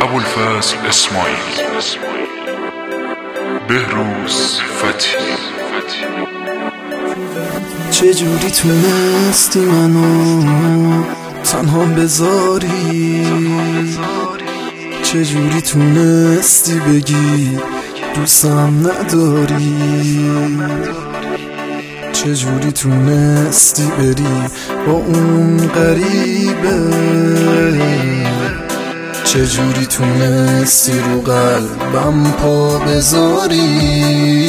ابوالفضل اسماعیل، بهروز فتحی. چجوری تونستی منو تنها بذاری؟ چجوری تونستی بگی دوستم نداری؟ چجوری تونستی بری با اون غریبه؟ چجوری تونستی رو قلبم پا بذاری؟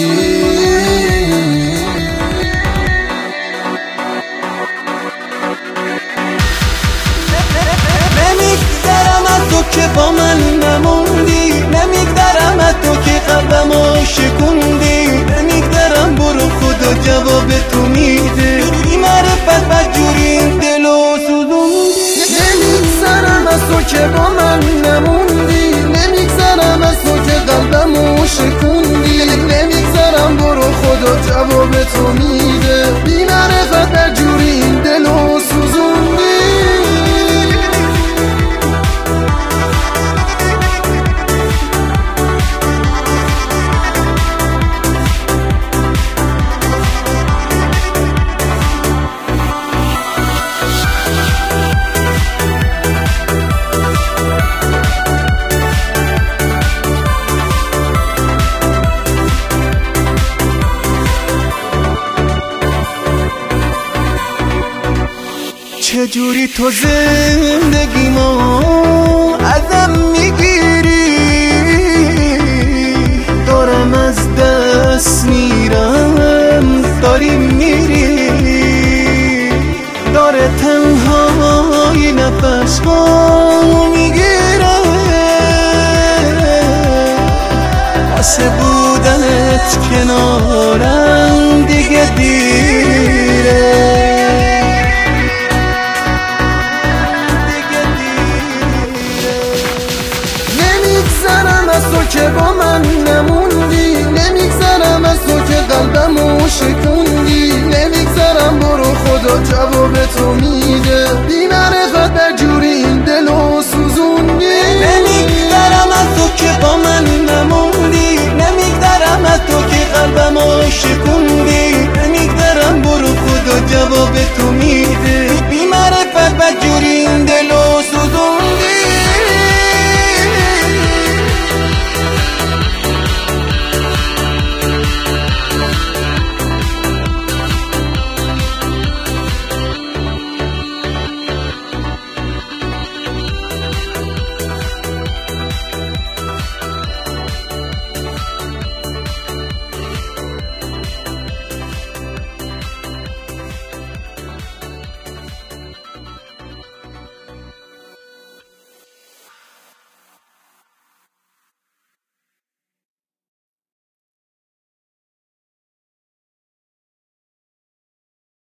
نمیگذرم از تو که با من نموندی، نمیگذرم از تو که قلبمو شکوندی، نمیگذرم برو خدا جواب تو میده، بی معرفت بدجوری این دلو سوزوندی. نمیگذرم از تو که با من نموندی، نمیگذرم از تو که قلبمو شکوندی، نمیگذرم برو خدا جواب تو میده، بی معرفت بدجوری این دلو سوزوندی. چجوری تو زندگیمو ازم میگیری؟ دارم از دست میرم، داری میری، داره تنهایی نفس ها میگیره، واسه بودنت کنارم دیگه دیره. نمیگذرم از تو که با من نموندی، نمیگذرم از تو که قلبمو شکوندی، نمیگذرم برو خدا جواب تو میده، بی معرفت بدجوری این دلو سوزوندی. نمیگذرم از تو که با من نموندی، نمیگذرم از تو که قلبمو شکوندی، نمیگذرم برو خدا جواب تو میده،